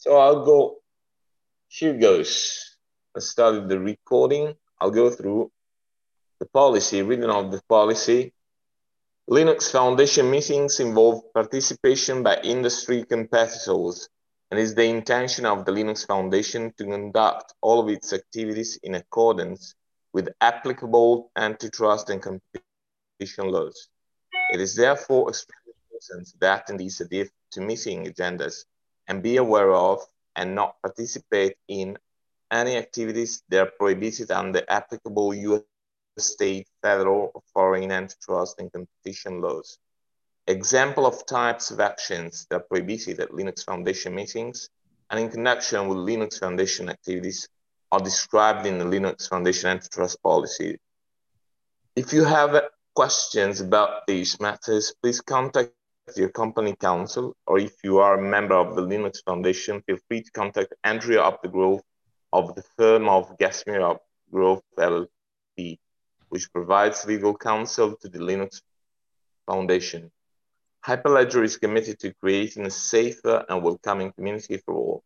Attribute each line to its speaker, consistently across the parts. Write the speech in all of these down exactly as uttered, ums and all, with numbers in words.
Speaker 1: So I'll go, here goes. Let's start with the recording. I'll go through the policy, reading of the policy. Linux Foundation meetings involve participation by industry competitors, and is the intention of the Linux Foundation to conduct all of its activities in accordance with applicable antitrust and competition laws. It is therefore extremely important that attendees adhere to meeting agendas and be aware of and not participate in any activities that are prohibited under applicable U S state, federal, or foreign antitrust and competition laws. Example of types of actions that are prohibited at Linux Foundation meetings and in connection with Linux Foundation activities are described in the Linux Foundation antitrust policy. If you have questions about these matters, please contact your company counsel, or if you are a member of the Linux Foundation, feel free to contact Andrea Updegrove of the firm of Gasmir Updegrove L L P, which provides legal counsel to the Linux Foundation. Hyperledger is committed to creating a safer and welcoming community for all.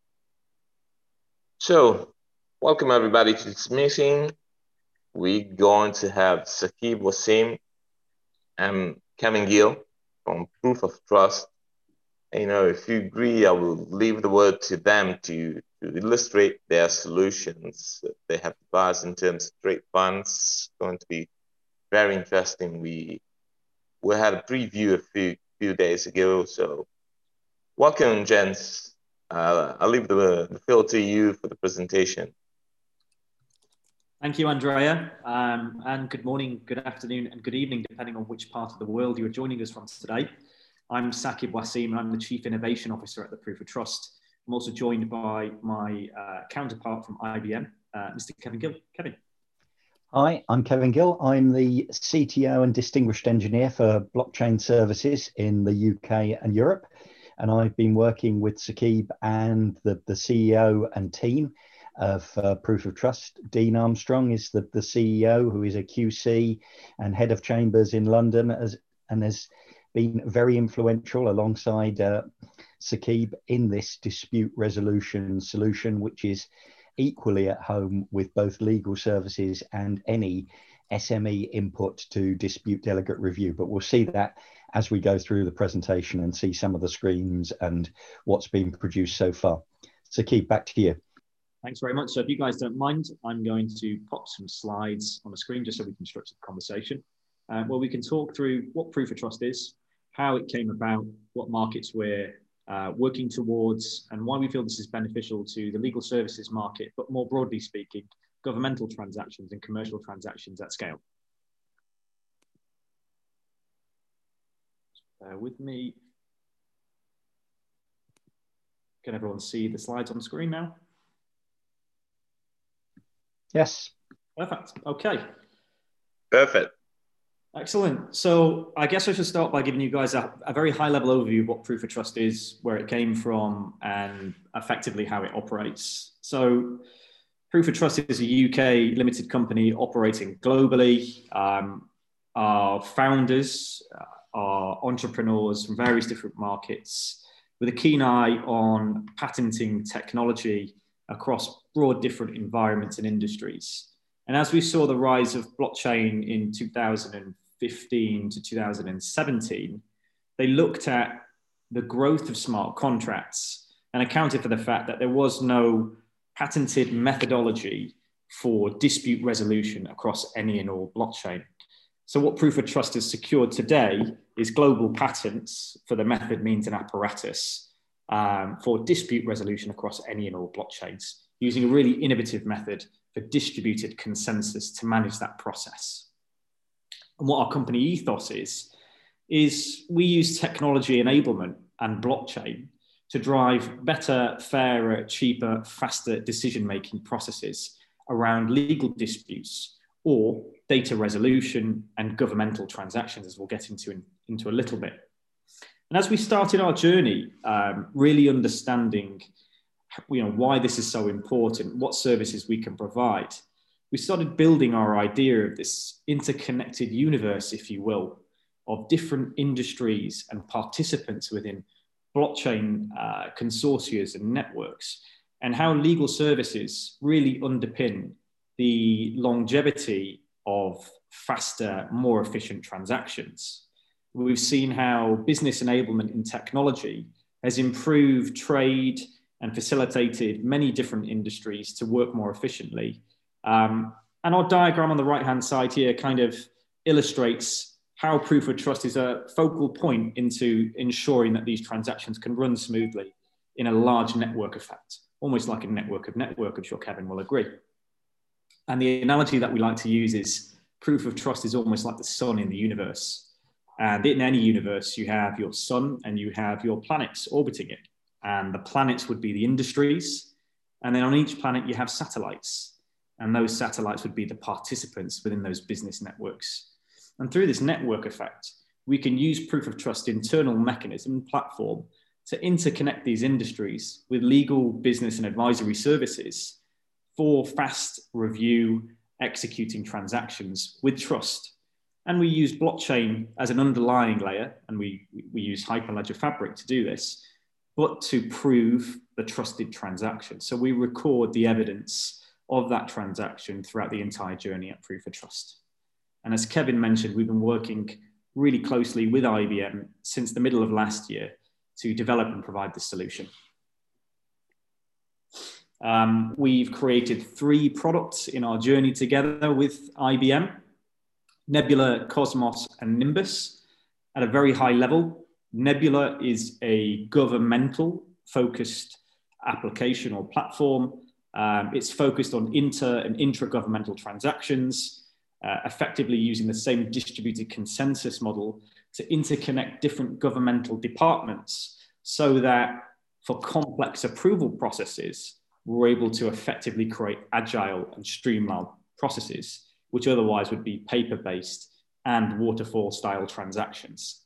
Speaker 1: So, welcome everybody to this meeting. We're going to have Saqib Wasim and Kevin Gill from Proof of Trust. You know, if you agree, I will leave the word to them to, to illustrate their solutions that they have devised in terms of trade funds. It's going to be very interesting. We we had a preview a few few days ago, so welcome, gents. Uh, I'll leave the, the field to you for the presentation.
Speaker 2: Thank you, Andrea, um, and good morning, good afternoon, and good evening, depending on which part of the world you are joining us from today. I'm Saqib Wasim, and I'm the Chief Innovation Officer at the Proof of Trust. I'm also joined by my uh, counterpart from I B M, uh, Mister Kevin Gill. Kevin.
Speaker 3: Hi, I'm Kevin Gill. I'm the C T O and Distinguished Engineer for Blockchain Services in the U K and Europe. And I've been working with Saqib and the, the C E O and team of uh, Proof of Trust. Dean Armstrong is the, the C E O, who is a Q C and head of chambers in London, as, and has been very influential alongside uh, Saqib in this dispute resolution solution, which is equally at home with both legal services and any S M E input to dispute delegate review. But we'll see that as we go through the presentation and see some of the screens and what's been produced so far. Saqib, back to you.
Speaker 2: Thanks very much. So if you guys don't mind, I'm going to pop some slides on the screen just so we can structure the conversation. Uh, where we can talk through what Proof of Trust is, how it came about, what markets we're uh, working towards, and why we feel this is beneficial to the legal services market, but more broadly speaking, governmental transactions and commercial transactions at scale. Bear with me. Can everyone see the slides on the screen now?
Speaker 3: Yes.
Speaker 2: Perfect. Okay.
Speaker 1: Perfect.
Speaker 2: Excellent. So I guess I should start by giving you guys a, a very high level overview of what Proof of Trust is, where it came from, and effectively how it operates. So Proof of Trust is a U K limited company operating globally. Um, our founders are entrepreneurs from various different markets with a keen eye on patenting technology across broad different environments and industries. And as we saw the rise of blockchain in two thousand fifteen to two thousand seventeen, they looked at the growth of smart contracts and accounted for the fact that there was no patented methodology for dispute resolution across any and all blockchain. So what Proof of Trust has secured today is global patents for the method, means, and apparatus um, for dispute resolution across any and all blockchains, using a really innovative method for distributed consensus to manage that process. And what our company ethos is, is we use technology enablement and blockchain to drive better, fairer, cheaper, faster decision-making processes around legal disputes or data resolution and governmental transactions, as we'll get into, in, into a little bit. And as we started our journey, um, really understanding you know, why this is so important, what services we can provide, we started building our idea of this interconnected universe, if you will, of different industries and participants within blockchain uh, consortia and networks, and how legal services really underpin the longevity of faster, more efficient transactions. We've seen how business enablement in technology has improved trade and facilitated many different industries to work more efficiently. Um, and our diagram on the right-hand side here kind of illustrates how proof of trust is a focal point into ensuring that these transactions can run smoothly in a large network effect, almost like a network of network, I'm sure Kevin will agree. And the analogy that we like to use is proof of trust is almost like the sun in the universe. And in any universe, you have your sun and you have your planets orbiting it. And the planets would be the industries. And then on each planet, you have satellites. And those satellites would be the participants within those business networks. And through this network effect, we can use proof of trust internal mechanism platform to interconnect these industries with legal, business, and advisory services for fast review, executing transactions with trust. And we use blockchain as an underlying layer, and we, we use Hyperledger Fabric to do this, but to prove the trusted transaction. So we record the evidence of that transaction throughout the entire journey at Proof of Trust. And as Kevin mentioned, we've been working really closely with I B M since the middle of last year to develop and provide this solution. Um, we've created three products in our journey together with I B M: Nebula, Cosmos, and Nimbus. At a very high level, Nebula is a governmental focused application or platform. Um, it's focused on inter and intra-governmental transactions, uh, effectively using the same distributed consensus model to interconnect different governmental departments so that for complex approval processes, we're able to effectively create agile and streamlined processes, which otherwise would be paper-based and waterfall-style transactions.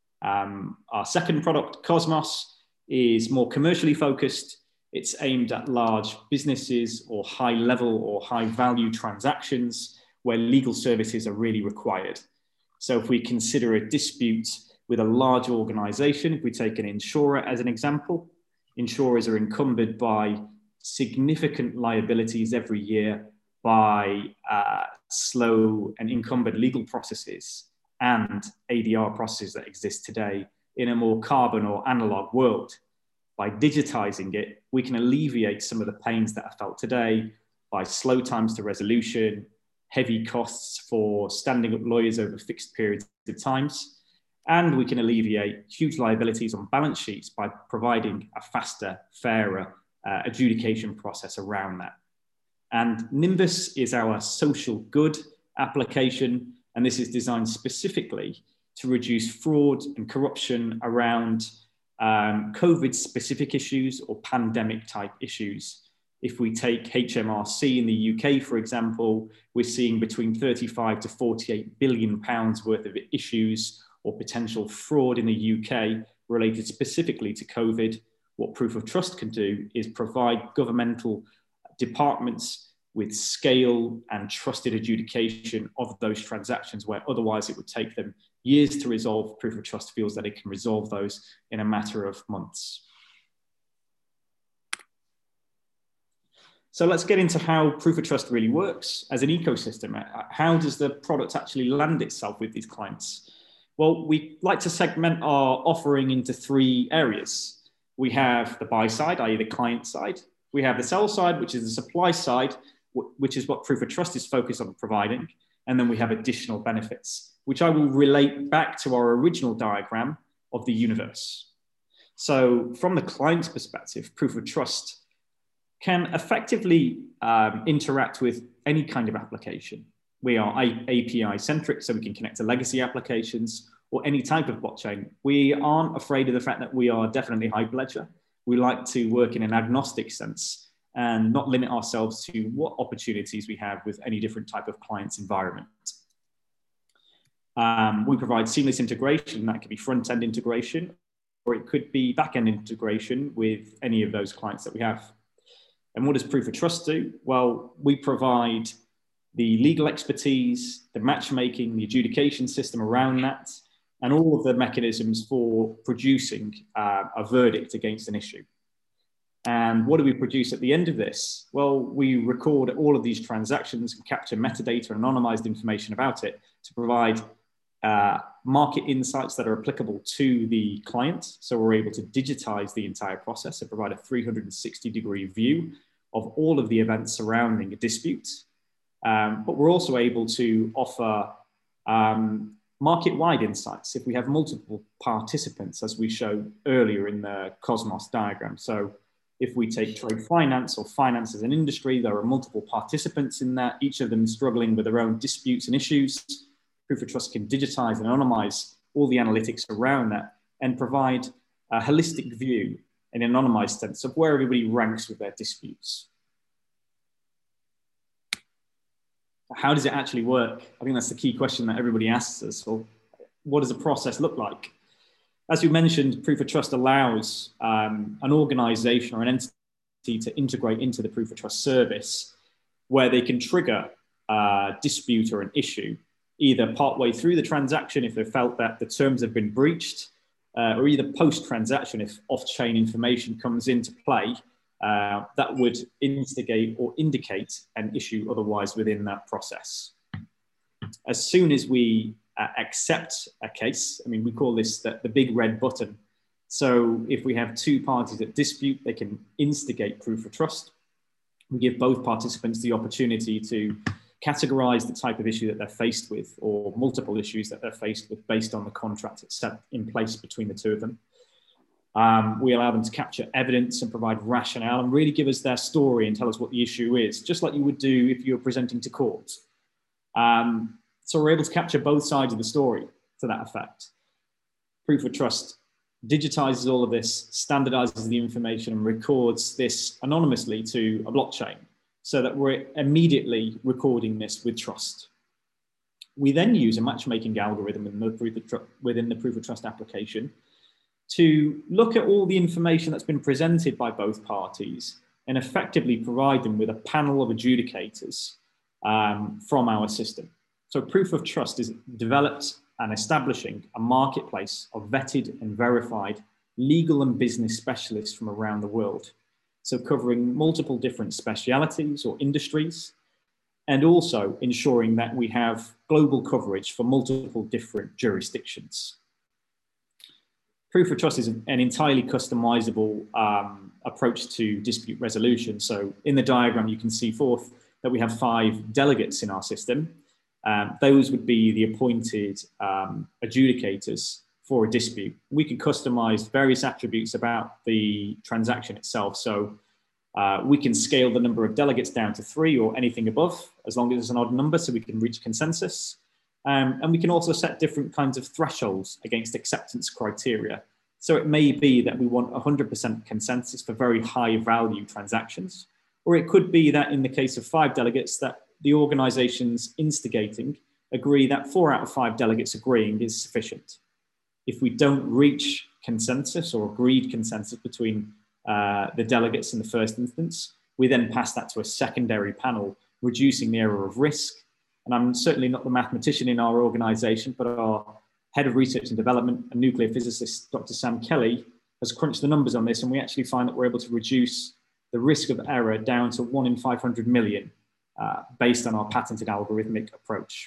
Speaker 2: Um, our second product, Cosmos, is more commercially focused. It's aimed at large businesses or high-level or high-value transactions where legal services are really required. So if we consider a dispute with a large organization, if we take an insurer as an example, insurers are encumbered by significant liabilities every year by uh, slow and encumbered legal processes and A D R processes that exist today in a more carbon or analog world. By digitizing it, we can alleviate some of the pains that are felt today by slow times to resolution, heavy costs for standing up lawyers over fixed periods of times, and we can alleviate huge liabilities on balance sheets by providing a faster, fairer uh, adjudication process around that. And Nimbus is our social good application, and this is designed specifically to reduce fraud and corruption around um, COVID-specific issues or pandemic-type issues. If we take H M R C in the U K, for example, we're seeing between thirty-five to forty-eight billion pounds worth of issues or potential fraud in the U K related specifically to COVID. What Proof of Trust can do is provide governmental departments with scale and trusted adjudication of those transactions where otherwise it would take them years to resolve. Proof of Trust feels that it can resolve those in a matter of months. So let's get into how Proof of Trust really works as an ecosystem. How does the product actually land itself with these clients? Well, we like to segment our offering into three areas. We have the buy side, that is the client side. We have the sell side, which is the supply side, which is what Proof of Trust is focused on providing. And then we have additional benefits, which I will relate back to our original diagram of the universe. So from the client's perspective, Proof of Trust can effectively um, interact with any kind of application. We are A P I-centric, so we can connect to legacy applications or any type of blockchain. We aren't afraid of the fact that we are definitely Hyperledger. We like to work in an agnostic sense and not limit ourselves to what opportunities we have with any different type of client's environment. Um, we provide seamless integration. That could be front-end integration, or it could be back-end integration with any of those clients that we have. And what does Proof of Trust do? Well, we provide the legal expertise, the matchmaking, the adjudication system around that. and all of the mechanisms for producing uh, a verdict against an issue. And what do we produce at the end of this? Well, we record all of these transactions and capture metadata and anonymized information about it to provide uh, market insights that are applicable to the client. So we're able to digitize the entire process and provide a three hundred sixty degree view of all of the events surrounding a dispute. Um, but we're also able to offer um, market-wide insights if we have multiple participants, as we showed earlier in the Cosmos diagram. So if we take trade finance or finance as an industry, there are multiple participants in that, each of them struggling with their own disputes and issues. Proof of Trust can digitize and anonymize all the analytics around that and provide a holistic view in an anonymized sense of where everybody ranks with their disputes. How does it actually work? I think that's the key question that everybody asks us. Well, what does the process look like? As you mentioned, Proof of Trust allows um, an organization or an entity to integrate into the Proof of Trust service where they can trigger a dispute or an issue, either partway through the transaction if they felt that the terms have been breached, uh, or either post-transaction if off-chain information comes into play uh, that would instigate or indicate an issue otherwise within that process. As soon as we uh, accept a case, I mean, we call this the, the big red button. So if we have two parties that dispute, they can instigate Proof of Trust. We give both participants the opportunity to categorize the type of issue that they're faced with or multiple issues that they're faced with based on the contract that's set in place between the two of them. Um, we allow them to capture evidence and provide rationale and really give us their story and tell us what the issue is, just like you would do if you were presenting to court. Um, so we're able to capture both sides of the story to that effect. Proof of Trust digitizes all of this, standardizes the information and records this anonymously to a blockchain so that we're immediately recording this with trust. We then use a matchmaking algorithm within the Proof of Trust, within the Proof of Trust application to look at all the information that's been presented by both parties and effectively provide them with a panel of adjudicators um, from our system. So Proof of Trust is developed and establishing a marketplace of vetted and verified legal and business specialists from around the world. So covering multiple different specialities or industries, and also ensuring that we have global coverage for multiple different jurisdictions. Proof of Trust is an entirely customizable um, approach to dispute resolution. So in the diagram, you can see forth that we have five delegates in our system. Um, those would be the appointed um, adjudicators for a dispute. We can customize various attributes about the transaction itself. So uh, we can scale the number of delegates down to three or anything above, as long as it's an odd number, so we can reach consensus. Um, and we can also set different kinds of thresholds against acceptance criteria. So it may be that we want one hundred percent consensus for very high value transactions, or it could be that in the case of five delegates that the organizations instigating agree that four out of five delegates agreeing is sufficient. If we don't reach consensus or agreed consensus between uh, the delegates in the first instance, we then pass that to a secondary panel, reducing the error of risk. And I'm certainly not the mathematician in our organization, but our head of research and development, a nuclear physicist, Doctor Sam Kelly, has crunched the numbers on this, and we actually find that we're able to reduce the risk of error down to one in five hundred million uh, based on our patented algorithmic approach.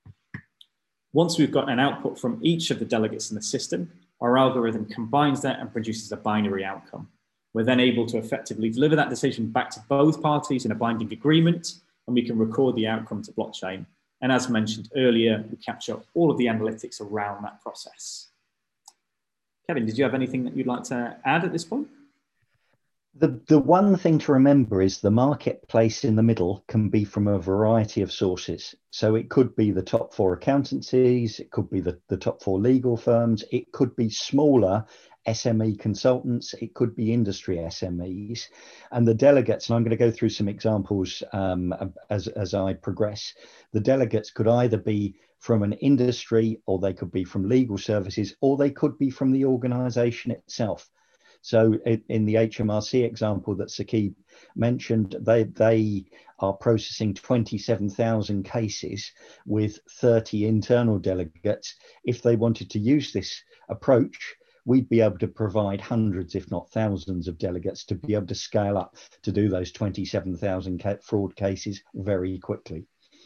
Speaker 2: Once we've got an output from each of the delegates in the system, our algorithm combines that and produces a binary outcome. We're then able to effectively deliver that decision back to both parties in a binding agreement, and we can record the outcome to blockchain. And as mentioned earlier, we capture all of the analytics around that process. Kevin, did you have anything that you'd like to add at this point?
Speaker 3: The, the one thing to remember is the marketplace in the middle can be from a variety of sources. So it could be the top four accountancies, it could be the, the top four legal firms, it could be smaller S M E consultants, it could be industry S M Es. And the delegates, and I'm going to go through some examples um, as, as I progress, the delegates could either be from an industry, or they could be from legal services, or they could be from the organization itself. So in, in the H M R C example that Saqib mentioned, they, they are processing twenty-seven thousand cases with thirty internal delegates. If they wanted to use this approach, we'd be able to provide hundreds, if not thousands, of delegates to be able to scale up to do those twenty-seven thousand fraud cases very quickly.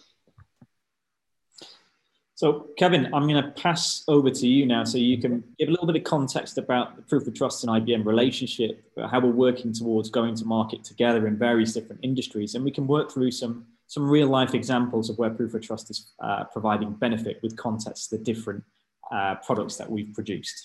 Speaker 2: So, Kevin, I'm going to pass over to you now so you can give a little bit of context about the Proof of Trust and I B M relationship, how we're working towards going to market together in various different industries, and we can work through some, some real-life examples of where Proof of Trust is uh, providing benefit with context to the different uh, products that we've produced.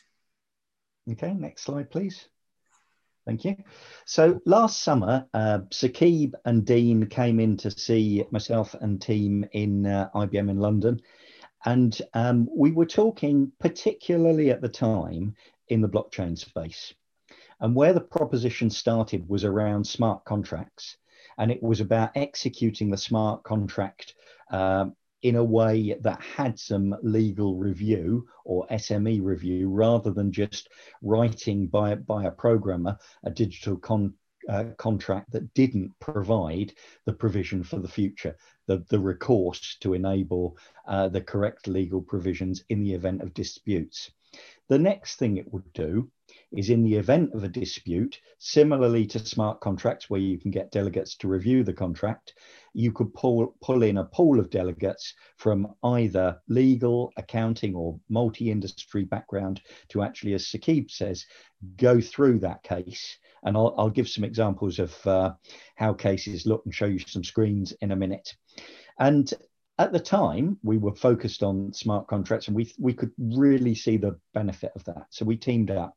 Speaker 3: Okay, next slide, please. Thank you. So last summer, uh, Saqib and Dean came in to see myself and team in uh, I B M in London. And um, we were talking particularly at the time in the blockchain space. And where the proposition started was around smart contracts. And it was about executing the smart contract um, in a way that had some legal review or S M E review, rather than just writing by, by a programmer a digital con Uh, contract that didn't provide the provision for the future, the, the recourse to enable uh, the correct legal provisions in the event of disputes. The next thing it would do is, in the event of a dispute, similarly to smart contracts where you can get delegates to review the contract, you could pull, pull in a pool of delegates from either legal, accounting or multi-industry background to actually, as Saqib says, go through that case. And I'll, I'll give some examples of uh, how cases look and show you some screens in a minute. And at the time, we were focused on smart contracts, and we, we could really see the benefit of that. So we teamed up.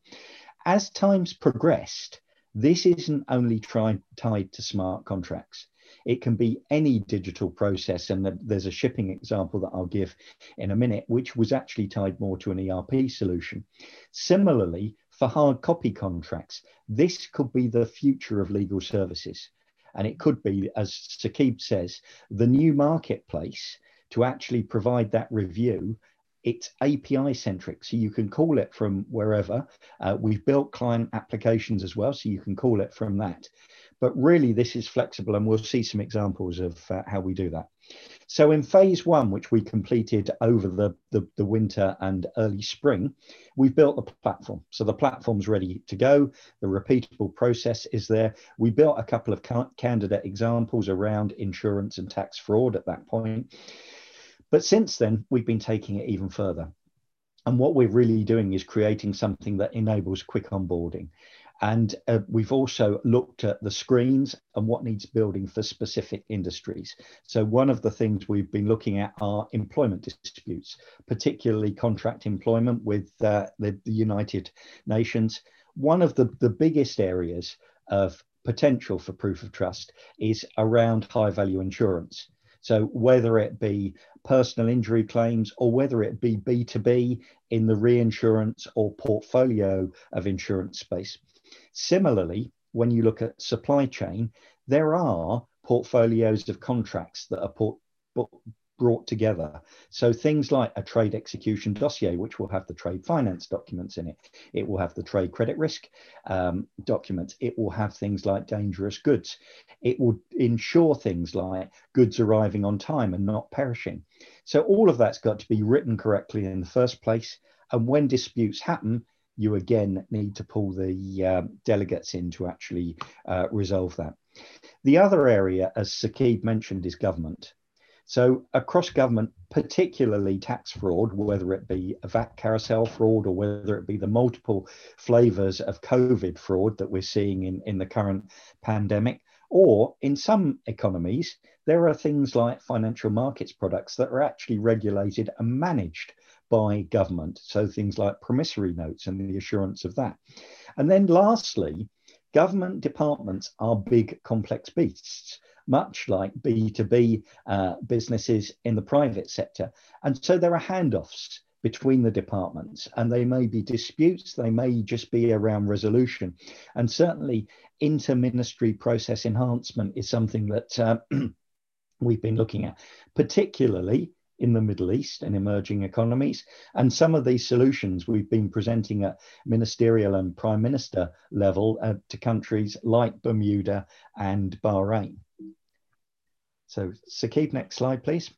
Speaker 3: As times progressed, this isn't only tried, tied to smart contracts. It can be any digital process. And there's a shipping example that I'll give in a minute, which was actually tied more to an E R P solution. Similarly, for hard copy contracts, this could be the future of legal services. And it could be, as Saqib says, the new marketplace to actually provide that review. It's A P I centric, so you can call it from wherever. Uh, we've built client applications as well, so you can call it from that. But really, this is flexible, and we'll see some examples of uh, how we do that. So in phase one, which we completed over the, the, the winter and early spring, we've built the platform. So the platform's ready to go. The repeatable process is there. We built a couple of ca candidate examples around insurance and tax fraud at that point. But since then, we've been taking it even further. And what we're really doing is creating something that enables quick onboarding. And uh, we've also looked at the screens and what needs building for specific industries. So one of the things we've been looking at are employment disputes, particularly contract employment with uh, the, the United Nations. One of the, the biggest areas of potential for proof of trust is around high value insurance. So whether it be personal injury claims or whether it be B two B in the reinsurance or portfolio of insurance space. Similarly, when you look at supply chain, there are portfolios of contracts that are port, brought together. So things like a trade execution dossier, which will have the trade finance documents in it. It will have the trade credit risk um, documents. It will have things like dangerous goods. It will ensure things like goods arriving on time and not perishing. So all of that's got to be written correctly in the first place. And when disputes happen, you again need to pull the uh, delegates in to actually uh, resolve that. The other area, as Saqib mentioned, is government. So across government, particularly tax fraud, whether it be a V A T carousel fraud or whether it be the multiple flavors of COVID fraud that we're seeing in, in the current pandemic, or in some economies, there are things like financial markets products that are actually regulated and managed by government. So things like promissory notes and the assurance of that. And then lastly, government departments are big, complex beasts, much like B two B uh, businesses in the private sector. And so there are handoffs between the departments, and they may be disputes, they may just be around resolution. And certainly inter-ministry process enhancement is something that uh, we've been looking at, particularly in the Middle East and emerging economies. And some of these solutions we've been presenting at ministerial and prime minister level uh, to countries like Bermuda and Bahrain. So Saqib, next slide, please.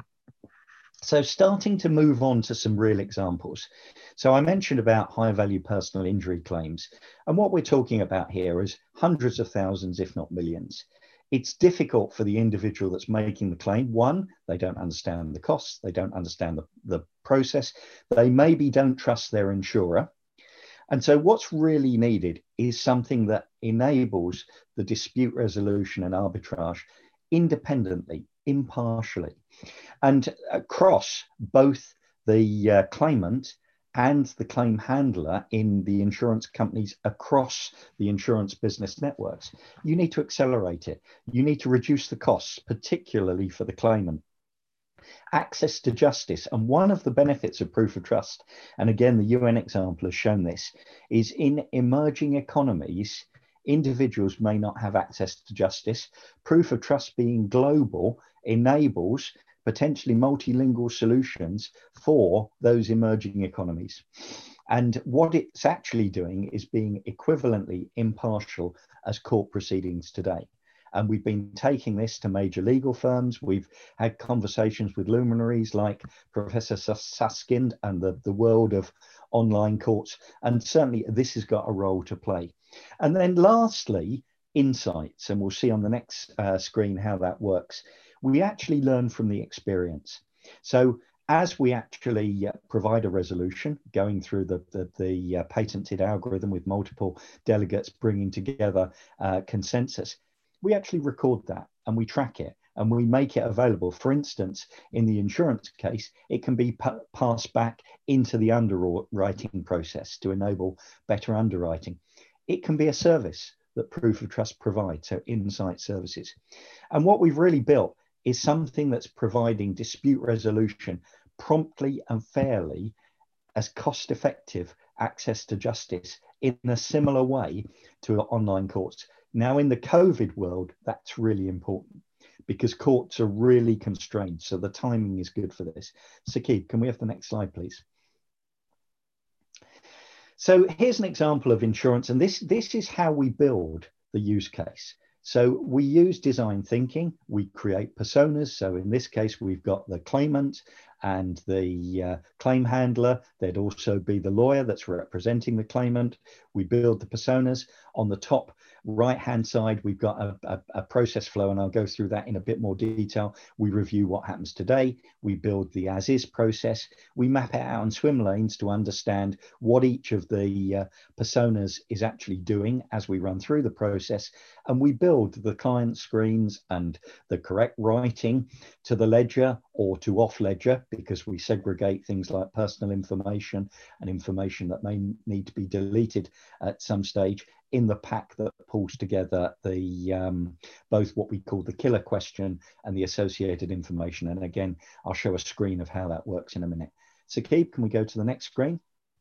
Speaker 3: So starting to move on to some real examples. So I mentioned about high value personal injury claims. And what we're talking about here is hundreds of thousands, if not millions. It's difficult for the individual that's making the claim. One, they don't understand the costs. They don't understand the, the process. They maybe don't trust their insurer. And so what's really needed is something that enables the dispute resolution and arbitrage independently, impartially, and across both the uh, claimant and the claim handler in the insurance companies across the insurance business networks. You need to accelerate it. You need to reduce the costs, particularly for the claimant. Access to justice. And one of the benefits of proof of trust, and again, the U N example has shown this, is in emerging economies, individuals may not have access to justice. Proof of trust being global enables potentially multilingual solutions for those emerging economies. And what it's actually doing is being equivalently impartial as court proceedings today. And we've been taking this to major legal firms. We've had conversations with luminaries like Professor Susskind and the, the world of online courts. And certainly this has got a role to play. And then lastly, insights. And we'll see on the next uh, screen how that works. We actually learn from the experience. So as we actually uh, provide a resolution, going through the, the, the uh, patented algorithm with multiple delegates bringing together uh, consensus, we actually record that and we track it and we make it available. For instance, in the insurance case, it can be passed back into the underwriting process to enable better underwriting. It can be a service that Proof of Trust provides, so insight services. And what we've really built is something that's providing dispute resolution promptly and fairly as cost-effective access to justice in a similar way to online courts. Now, in the COVID world, that's really important because courts are really constrained. So the timing is good for this. Saqib, can we have the next slide, please? So here's an example of insurance. And this, this is how we build the use case. So we use design thinking, we create personas. So in this case, we've got the claimant and the uh, claim handler. There'd also be the lawyer that's representing the claimant. We build the personas. On the top right-hand side, we've got a, a, a process flow, and I'll go through that in a bit more detail. We review what happens today. We build the as-is process. We map it out on swim lanes to understand what each of the uh, personas is actually doing as we run through the process. And we build the client screens and the correct writing to the ledger or to off ledger, because we segregate things like personal information and information that may need to be deleted at some stage in the pack that pulls together the um, both what we call the killer question and the associated information. And again, I'll show a screen of how that works in a minute. Saqib, can we go to the next screen?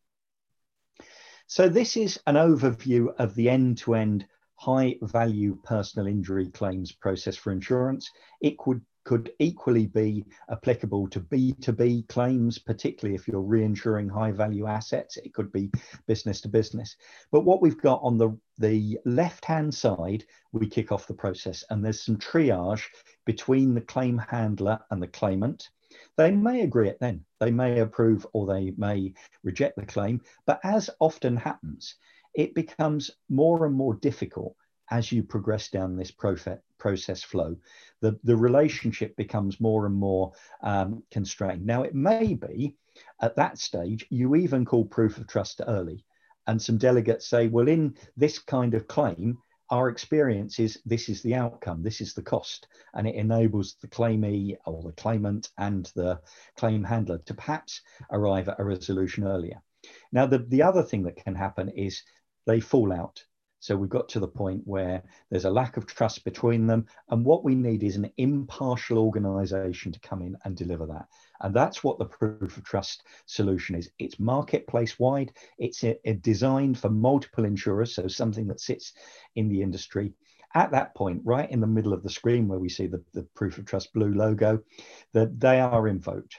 Speaker 3: So this is an overview of the end-to-end high value personal injury claims process for insurance. It could could equally be applicable to B two B claims, particularly if you're reinsuring high value assets. It could be business to business. But what we've got on the, the left-hand side, we kick off the process, and there's some triage between the claim handler and the claimant. They may agree it then, they may approve or they may reject the claim, but as often happens, it becomes more and more difficult as you progress down this process flow. The, the relationship becomes more and more um, constrained. Now, it may be at that stage, you even call proof of trust early. And some delegates say, well, in this kind of claim, our experience is this is the outcome, this is the cost. And it enables the claimee or the claimant and the claim handler to perhaps arrive at a resolution earlier. Now, the, the other thing that can happen is they fall out. So we've got to the point where there's a lack of trust between them. And what we need is an impartial organization to come in and deliver that. And that's what the proof of trust solution is. It's marketplace wide. It's a, a designed for multiple insurers. So something that sits in the industry. At that point, right in the middle of the screen where we see the, the proof of trust blue logo, that they are invoked.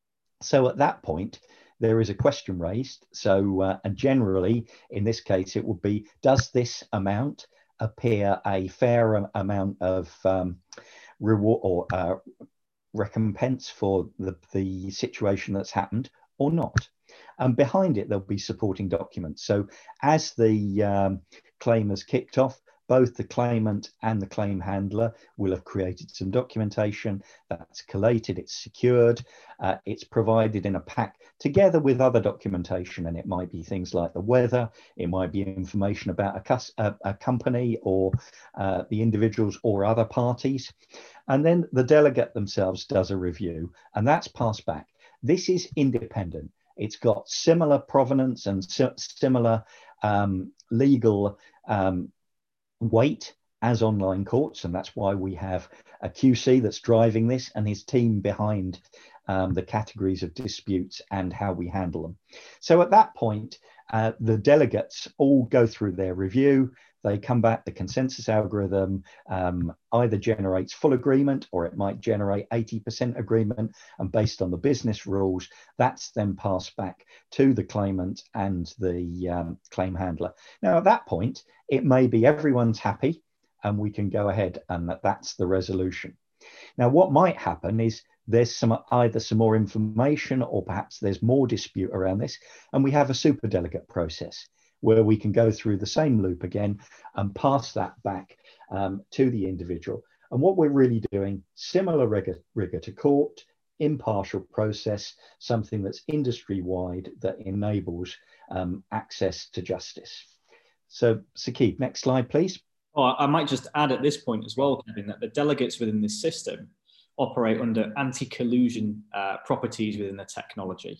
Speaker 3: So at that point, there is a question raised. So, uh, and generally, in this case, it would be, does this amount appear a fair amount of um, reward or uh, recompense for the, the situation that's happened or not? And behind it, there'll be supporting documents. So as the um, claim has kicked off, both the claimant and the claim handler will have created some documentation that's collated, it's secured, uh, it's provided in a pack together with other documentation. And it might be things like the weather, it might be information about a, a, a company or uh, the individuals or other parties. And then the delegate themselves does a review, and that's passed back. This is independent. It's got similar provenance and si similar um, legal um, weight as online courts, and that's why we have a Q C that's driving this and his team behind um, the categories of disputes and how we handle them. So at that point, uh, the delegates all go through their review. They come back, the consensus algorithm um, either generates full agreement or it might generate eighty percent agreement. And based on the business rules, that's then passed back to the claimant and the um, claim handler. Now, at that point, it may be everyone's happy and we can go ahead and that, that's the resolution. Now, what might happen is there's some either some more information or perhaps there's more dispute around this. And we have a super delegate process where we can go through the same loop again and pass that back um, to the individual. And what we're really doing, similar rigor, rigor to court, impartial process, something that's industry-wide that enables um, access to justice. So, Saqib, next slide, please.
Speaker 2: Oh, I might just add at this point as well, Kevin, that the delegates within this system operate under anti-collusion uh, properties within the technology.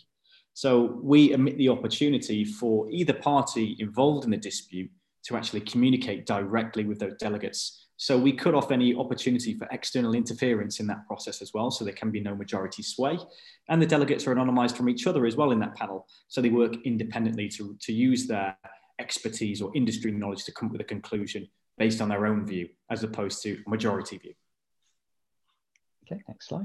Speaker 2: So we emit the opportunity for either party involved in the dispute to actually communicate directly with those delegates. So we cut off any opportunity for external interference in that process as well. So there can be no majority sway. And the delegates are anonymized from each other as well in that panel. So they work independently to, to use their expertise or industry knowledge to come up with a conclusion based on their own view, as opposed to majority view.
Speaker 3: Okay, next slide.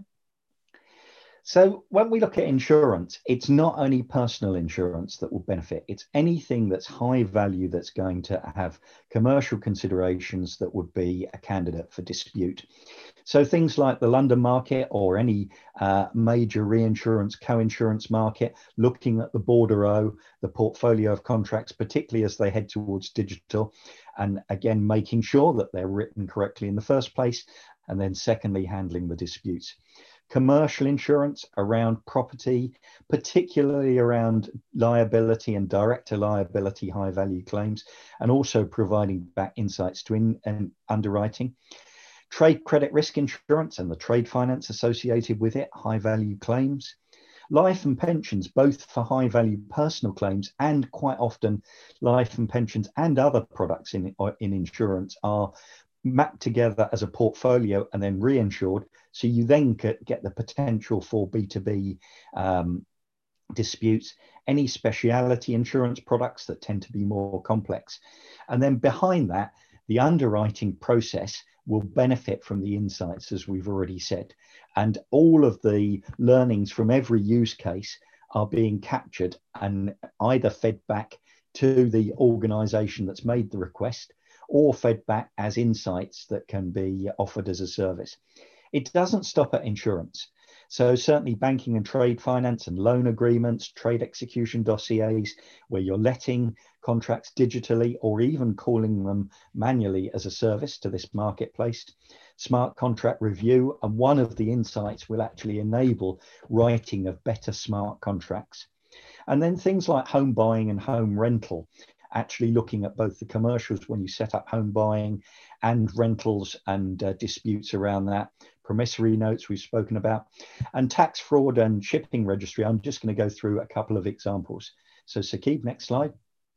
Speaker 3: So when we look at insurance, it's not only personal insurance that will benefit, it's anything that's high value that's going to have commercial considerations that would be a candidate for dispute. So things like the London market or any uh, major reinsurance, co-insurance market, looking at the bordereau, the portfolio of contracts, particularly as they head towards digital, and again, making sure that they're written correctly in the first place, and then secondly, handling the disputes. Commercial insurance around property, particularly around liability and director liability, high value claims, and also providing back insights to in, and underwriting. Trade credit risk insurance and the trade finance associated with it, high value claims. Life and pensions, both for high value personal claims and quite often life and pensions and other products in, in insurance are mapped together as a portfolio and then reinsured. So you then get, get the potential for B two B um, disputes, any speciality insurance products that tend to be more complex. And then behind that, the underwriting process will benefit from the insights, as we've already said. And all of the learnings from every use case are being captured and either fed back to the organization that's made the request or fed back as insights that can be offered as a service. It doesn't stop at insurance. So certainly banking and trade finance and loan agreements, trade execution dossiers, where you're letting contracts digitally or even calling them manually as a service to this marketplace. Smart contract review, and one of the insights will actually enable writing of better smart contracts. And then things like home buying and home rental, actually looking at both the commercials when you set up home buying and rentals and uh, disputes around that, promissory notes we've spoken about, and tax fraud and shipping registry. I'm just going to go through a couple of examples. So Saqib, next slide.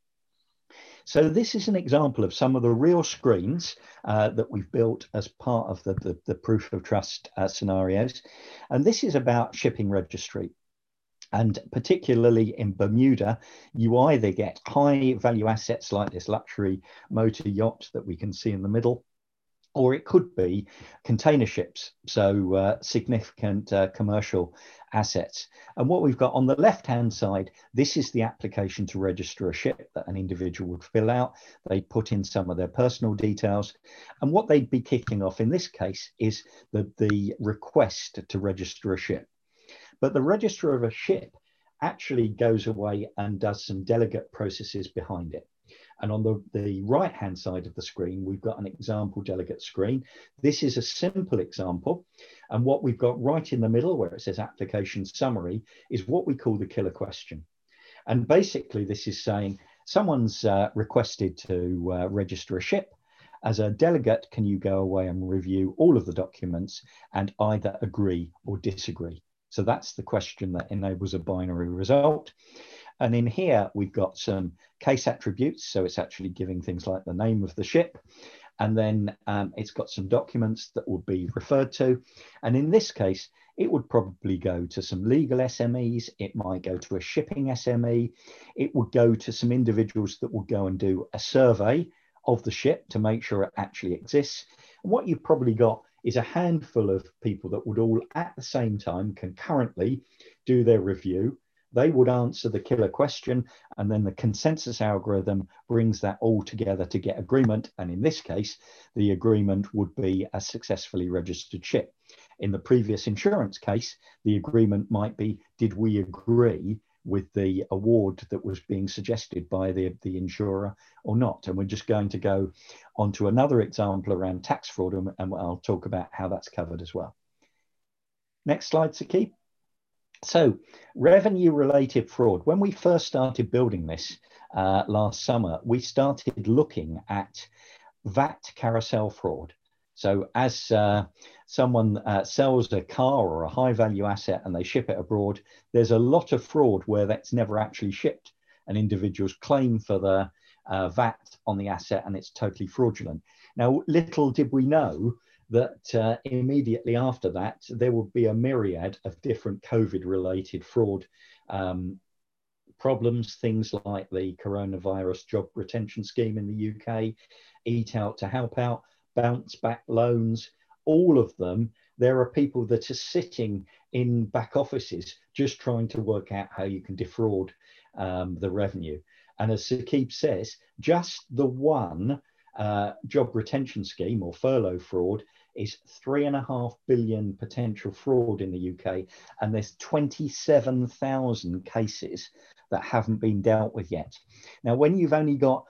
Speaker 3: So this is an example of some of the real screens uh, that we've built as part of the, the, the proof of trust uh, scenarios. And this is about shipping registry. And particularly in Bermuda, you either get high value assets like this luxury motor yacht that we can see in the middle, or it could be container ships, so uh, significant uh, commercial assets. And what we've got on the left-hand side, this is the application to register a ship that an individual would fill out. They put in some of their personal details. And what they'd be kicking off in this case is the, the request to register a ship. But the register of a ship actually goes away and does some delegate processes behind it. And on the, the right-hand side of the screen, we've got an example delegate screen. This is a simple example. And what we've got right in the middle, where it says application summary, is what we call the killer question. And basically, this is saying someone's uh, requested to uh, register a ship. As a delegate, can you go away and review all of the documents and either agree or disagree? So that's the question that enables a binary result. And in here, we've got some case attributes. So it's actually giving things like the name of the ship. And then um, it's got some documents that will be referred to. And in this case, it would probably go to some legal S M Es. It might go to a shipping S M E. It would go to some individuals that will go and do a survey of the ship to make sure it actually exists. And what you've probably got is a handful of people that would all at the same time concurrently do their review. They would answer the killer question, and then the consensus algorithm brings that all together to get agreement. And in this case, the agreement would be a successfully registered ship. In the previous insurance case, the agreement might be, did we agree with the award that was being suggested by the, the insurer or not? And we're just going to go on to another example around tax fraud, and, and I'll talk about how that's covered as well. Next slide, Saqib. So revenue-related fraud. When we first started building this uh, last summer, we started looking at V A T carousel fraud. So as uh, someone uh, sells a car or a high-value asset and they ship it abroad, there's a lot of fraud where that's never actually shipped. And individuals claim for the uh, V A T on the asset and it's totally fraudulent. Now, little did we know that uh, immediately after that, there would be a myriad of different COVID-related fraud um, problems, things like the coronavirus job retention scheme in the U K, Eat Out to Help Out, bounce back loans, all of them. There are people that are sitting in back offices just trying to work out how you can defraud um, the revenue. And as Saqib says, just the one uh, job retention scheme or furlough fraud is three and a half billion potential fraud in the U K, and there's twenty-seven thousand cases that haven't been dealt with yet. Now, when you've only got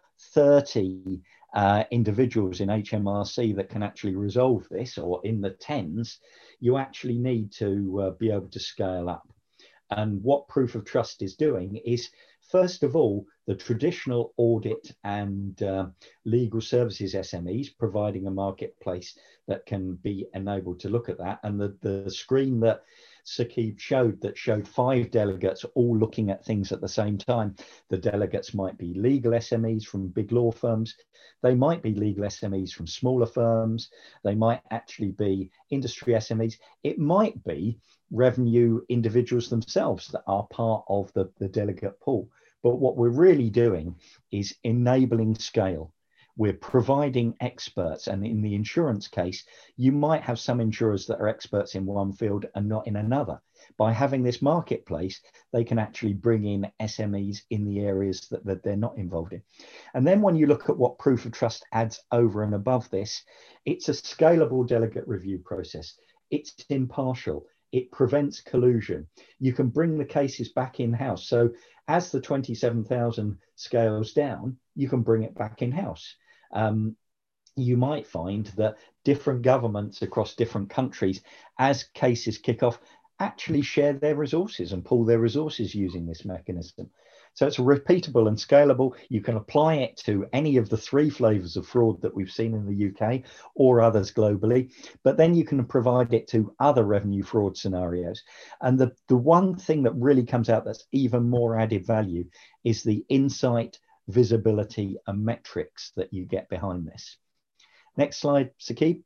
Speaker 3: thirty uh, individuals in H M R C that can actually resolve this, or in the tens, you actually need to uh, be able to scale up. And what Proof of Trust is doing is, first of all, the traditional audit and uh, legal services S M Es, providing a marketplace that can be enabled to look at that. And the, the screen that Saqib showed that showed five delegates all looking at things at the same time. The delegates might be legal S M Es from big law firms. They might be legal S M Es from smaller firms. They might actually be industry S M Es. It might be revenue individuals themselves that are part of the, the delegate pool. But what we're really doing is enabling scale. We're providing experts. And in the insurance case, you might have some insurers that are experts in one field and not in another. By having this marketplace, they can actually bring in S M Es in the areas that, that they're not involved in. And then when you look at what Proof of Trust adds over and above this, it's a scalable delegate review process. It's impartial. It prevents collusion. You can bring the cases back in-house. So as the twenty-seven thousand scales down, you can bring it back in-house. Um, you might find that different governments across different countries, as cases kick off, actually share their resources and pool their resources using this mechanism. So it's repeatable and scalable. You can apply it to any of the three flavors of fraud that we've seen in the U K or others globally, but then you can provide it to other revenue fraud scenarios. And the, the one thing that really comes out that's even more added value is the insight, visibility, and metrics that you get behind this. Next slide, Saqib.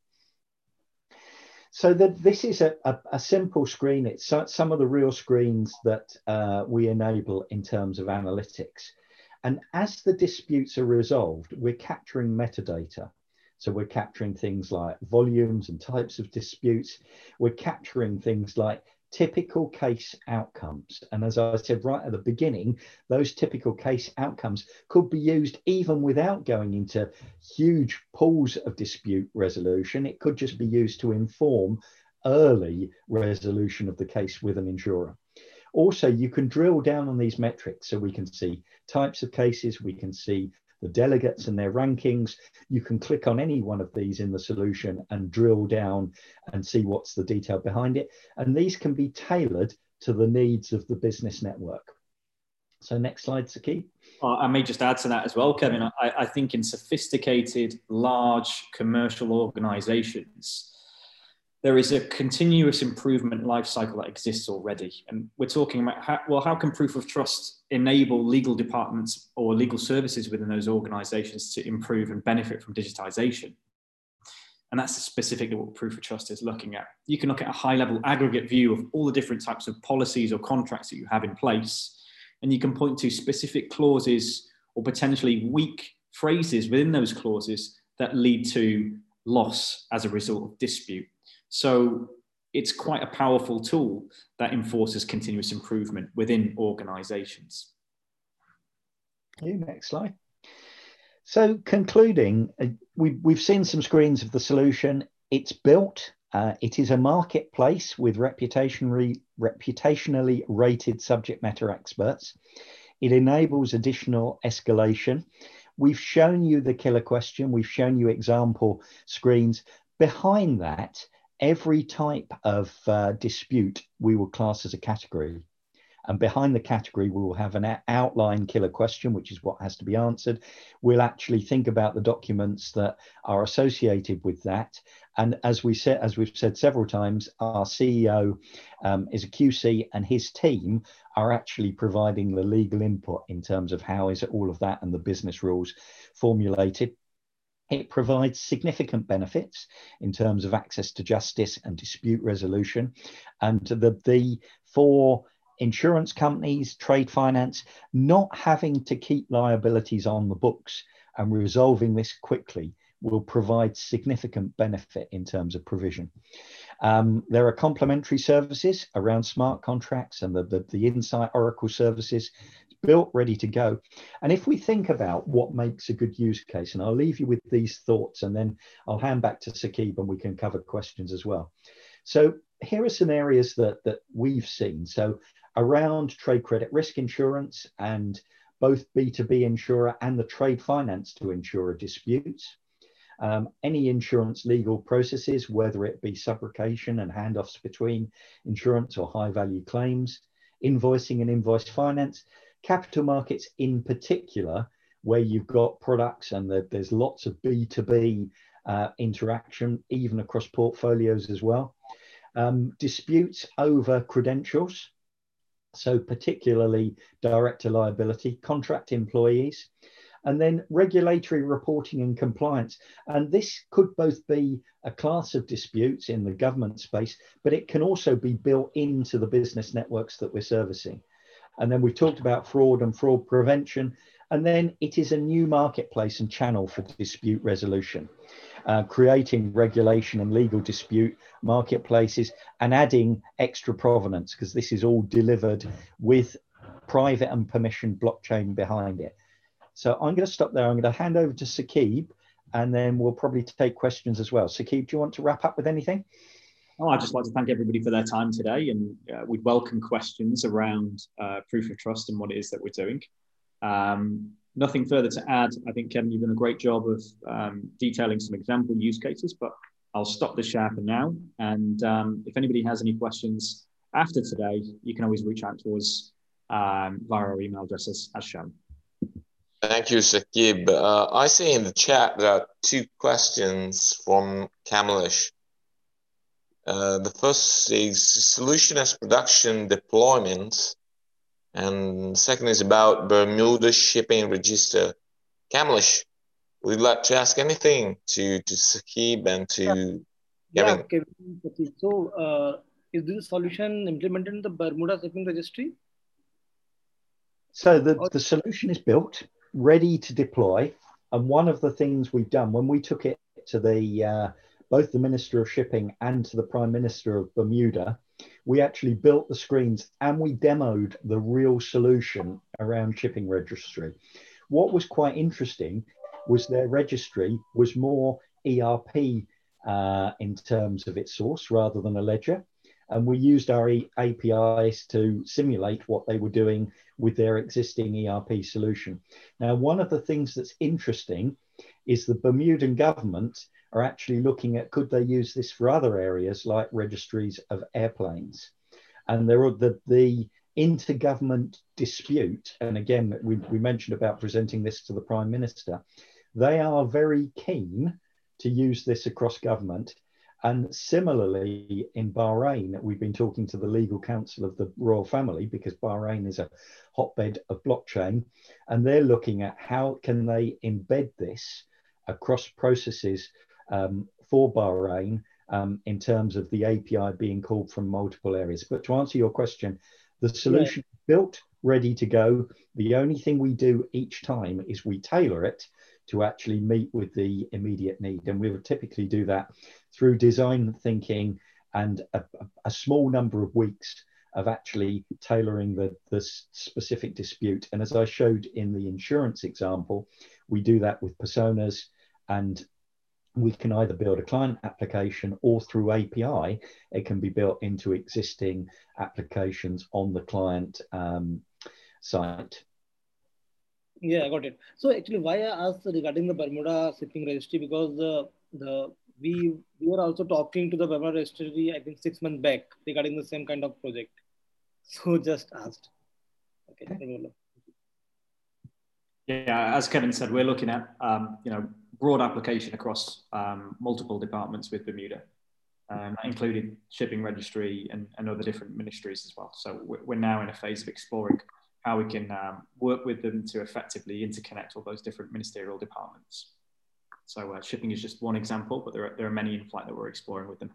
Speaker 3: So that this is a, a, a simple screen. It's some of the real screens that uh, we enable in terms of analytics. And as the disputes are resolved, we're capturing metadata. So we're capturing things like volumes and types of disputes. We're capturing things like typical case outcomes. And as I said right at the beginning, those typical case outcomes could be used even without going into huge pools of dispute resolution. It could just be used to inform early resolution of the case with an insurer. Also, you can drill down on these metrics so we can see types of cases, we can see the delegates and their rankings. You can click on any one of these in the solution and drill down and see what's the detail behind it. And these can be tailored to the needs of the business network. So next slide, Saqib.
Speaker 2: Well, I may just add to that as well, Kevin. I, I think in sophisticated, large commercial organizations, there is a continuous improvement life cycle that exists already. And we're talking about, how, well, how can proof of trust enable legal departments or legal services within those organizations to improve and benefit from digitization? And that's specifically what proof of trust is looking at. You can look at a high level aggregate view of all the different types of policies or contracts that you have in place. And you can point to specific clauses or potentially weak phrases within those clauses that lead to loss as a result of dispute. So it's quite a powerful tool that enforces continuous improvement within organizations.
Speaker 3: Next slide. So concluding, uh, we, we've seen some screens of the solution. It's built. Uh, it is a marketplace with reputationally, reputationally rated subject matter experts. It enables additional escalation. We've shown you the killer question. We've shown you example screens. Behind that, every type of uh, dispute we will class as a category. And behind the category, we will have an outline killer question, which is what has to be answered. We'll actually think about the documents that are associated with that. And as we said, as we've said several times, our C E O um, is a Q C, and his team are actually providing the legal input in terms of how is all of that and the business rules formulated. It provides significant benefits in terms of access to justice and dispute resolution. And the, the for insurance companies, trade finance, not having to keep liabilities on the books and resolving this quickly will provide significant benefit in terms of provision. Um, there are complementary services around smart contracts and the, the, the Insight Oracle services built, ready to go. And if we think about what makes a good use case, and I'll leave you with these thoughts and then I'll hand back to Saqib and we can cover questions as well. So here are some areas that, that we've seen. So around trade credit risk insurance and both B two B insurer and the trade finance to insurer disputes. Um, any insurance legal processes, whether it be subrogation and handoffs between insurance or high value claims, invoicing and invoice finance, capital markets in particular, where you've got products and the, there's lots of B two B uh, interaction, even across portfolios as well. Um, disputes over credentials, so particularly director liability, contract employees, and then regulatory reporting and compliance. And this could both be a class of disputes in the government space, but it can also be built into the business networks that we're servicing. And then we've talked about fraud and fraud prevention. And then it is a new marketplace and channel for dispute resolution, uh, creating regulation and legal dispute marketplaces and adding extra provenance, because this is all delivered with private and permission blockchain behind it. So I'm going to stop there. I'm going to hand over to Saqib, and then we'll probably take questions as well. Saqib, do you want to wrap up with anything?
Speaker 2: Oh, I'd just like to thank everybody for their time today, and uh, we'd welcome questions around uh, proof of trust and what it is that we're doing. Um, nothing further to add. I think, Kevin, you've done a great job of um, detailing some example use cases, but I'll stop the share for now. And um, if anybody has any questions after today, you can always reach out to us um, via our email addresses as shown.
Speaker 1: Thank you, Saqib. Uh, I see in the chat there are two questions from Kamlesh. Uh, the first is solution as production deployment, and the second is about Bermuda shipping register. Kamlesh, would you like to ask anything to, to Saqib and to
Speaker 4: yeah.
Speaker 1: Kevin?
Speaker 4: Yeah, Kevin. So, uh, is this solution implemented in the Bermuda shipping registry?
Speaker 3: So the, the solution is built, ready to deploy. And one of the things we've done when we took it it to the uh, both the Minister of Shipping and to the Prime Minister of Bermuda. We actually built the screens and we demoed the real solution around shipping registry. What was quite interesting was their registry was more E R P uh, in terms of its source rather than a ledger. And we used our A P Is to simulate what they were doing with their existing E R P solution. Now, one of the things that's interesting is the Bermudan government are actually looking at, could they use this for other areas like registries of airplanes? And there are the, the intergovernment dispute, and again, we, we mentioned about presenting this to the Prime Minister, they are very keen to use this across government. And similarly, in Bahrain, we've been talking to the legal counsel of the royal family because Bahrain is a hotbed of blockchain, and they're looking at how can they embed this across processes um, for Bahrain um, in terms of the A P I being called from multiple areas. But to answer your question, the solution is built, ready to go. The only thing we do each time is we tailor it to actually meet with the immediate need. And we would typically do that through design thinking and a, a small number of weeks of actually tailoring the, the specific dispute. And as I showed in the insurance example, we do that with personas, and we can either build a client application or through A P I, it can be built into existing applications on the client um, site.
Speaker 4: Yeah, I got it. So actually, why I asked regarding the Bermuda shipping registry, because the the we we were also talking to the Bermuda registry, I think six months back regarding the same kind of project. So just asked. Okay.
Speaker 3: Okay.
Speaker 2: Yeah, as Kevin said, we're looking at um, you know broad application across um, multiple departments with Bermuda, um, including shipping registry and, and other different ministries as well. So we're now in a phase of exploring how we can um, work with them to effectively interconnect all those different ministerial departments. So uh, shipping is just one example, but there are, there are many in flight that we're exploring with them.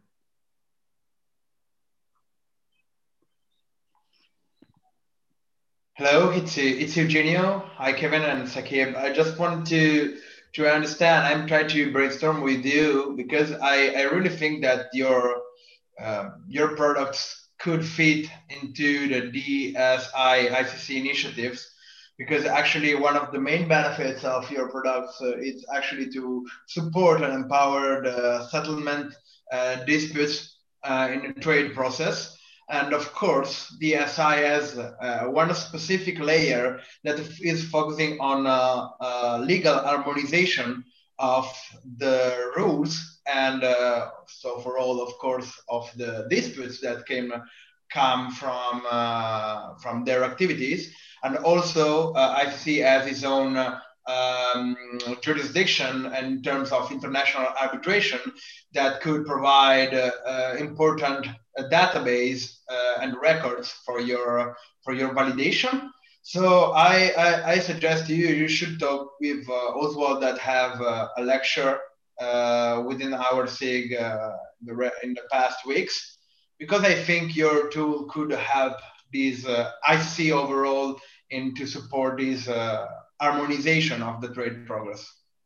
Speaker 5: Hello, it's, it's Eugenio. Hi, Kevin and Sakib. I just want to to understand, I'm trying to brainstorm with you because I, I really think that your uh, your products could fit into the D S I I C C initiatives, because actually one of the main benefits of your products uh, is actually to support and empower the settlement uh, disputes uh, in the trade process. And of course, D S I has uh, one specific layer that is focusing on uh, uh, legal harmonization of the rules, and uh, so for all, of course, of the disputes that can come from uh, from their activities. And also, uh, I C C has its own uh, um, jurisdiction in terms of international arbitration that could provide uh, uh, important uh, database uh, and records for your for your validation. So I, I, I suggest to you, you should talk with uh, Oswald that have uh, a lecture uh, within our S I G uh, the in the past weeks, because I think your tool could help these uh, I C C overall in to support this uh, harmonization of the trade progress.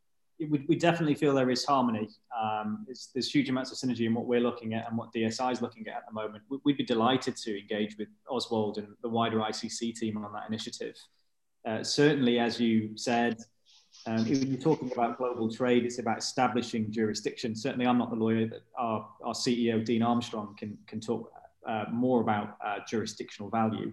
Speaker 2: We, we definitely feel there is harmony. Um, there's huge amounts of synergy in what we're looking at and what D S I is looking at at the moment. We'd be delighted to engage with Oswald and the wider I C C team on that initiative. Uh, certainly, as you said, um, when you're talking about global trade, it's about establishing jurisdiction. Certainly, I'm not the lawyer that our, our C E O, Dean Armstrong, can, can talk uh, more about uh, jurisdictional value.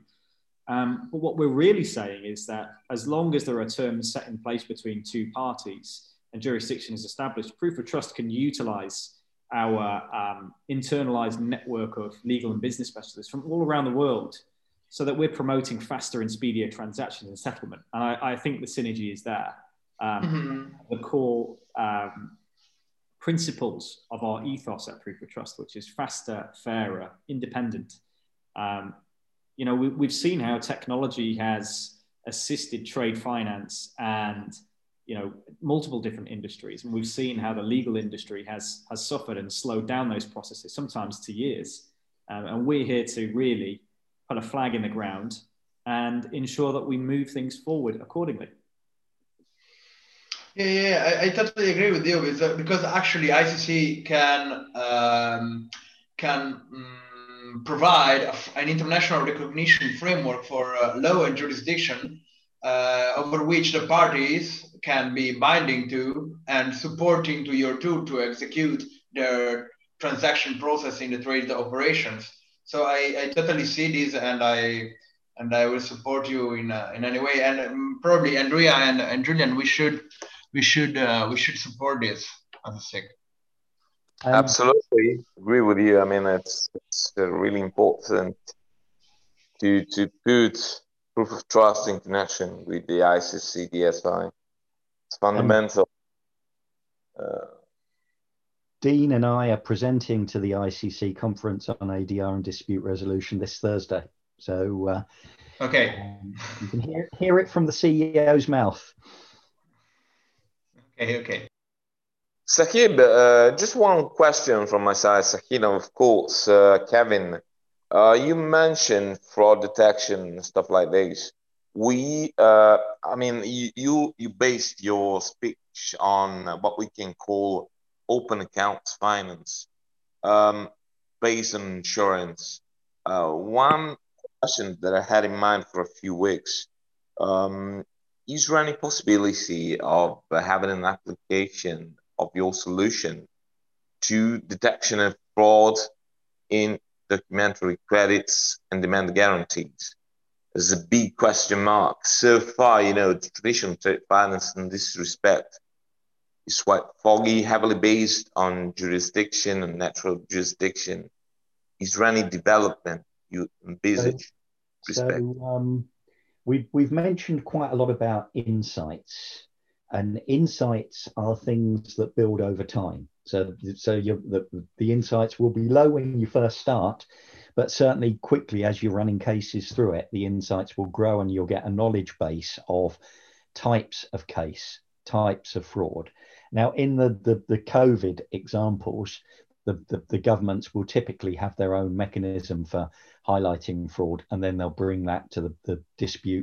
Speaker 2: Um, but what we're really saying is that as long as there are terms set in place between two parties and jurisdiction is established, Proof of Trust can utilize our um, internalized network of legal and business specialists from all around the world so that we're promoting faster and speedier transactions and settlement. And I, I think the synergy is there. Um, mm-hmm. The core um, principles of our ethos at Proof of Trust, which is faster, fairer, independent. Um, you know, we, we've seen how technology has assisted trade finance and you know, multiple different industries. And we've seen how the legal industry has, has suffered and slowed down those processes, sometimes to years. Um, and we're here to really put a flag in the ground and ensure that we move things forward accordingly.
Speaker 5: Yeah, yeah, I, I totally agree with you because, because actually I C C can um, can um, provide a, an international recognition framework for uh, law and jurisdiction uh, over which the parties can be binding to and supporting to your tool to execute their transaction process in the trade operations. So I, I totally see this, and I and I will support you in uh, in any way. And um, probably Andrea and, and Julian, we should we should uh, we should support this as a sec.
Speaker 3: Um,
Speaker 1: Absolutely agree with you. I mean, it's it's uh, really important to to put proof of trust in connection with the I C C D S I. It's fundamental. Uh,
Speaker 3: Dean and I are presenting to the I C C conference on A D R and dispute resolution this Thursday. So uh,
Speaker 5: Okay.
Speaker 3: um, you can hear, hear it from the C E O's mouth.
Speaker 5: Okay, okay.
Speaker 1: Saqib, uh, just one question from my side. Saqib, of course, uh, Kevin, uh, you mentioned fraud detection and stuff like this. We, uh, I mean, you, you you based your speech on what we can call open accounts finance, um, based on insurance. Uh, one question that I had in mind for a few weeks, um, is there any possibility of having an application of your solution to detection of fraud in documentary credits and demand guarantees? There's a big question mark. So far, you know, the traditional trade finance in this respect is quite foggy, heavily based on jurisdiction and natural jurisdiction. Is there any development you envisage?
Speaker 3: So, so um, we've, we've mentioned quite a lot about insights, and insights are things that build over time. So, so you the, the insights will be low when you first start, but certainly quickly as you're running cases through it, the insights will grow and you'll get a knowledge base of types of case, types of fraud. Now, in the, the, the COVID examples, the, the, the governments will typically have their own mechanism for highlighting fraud, and then they'll bring that to the, the dispute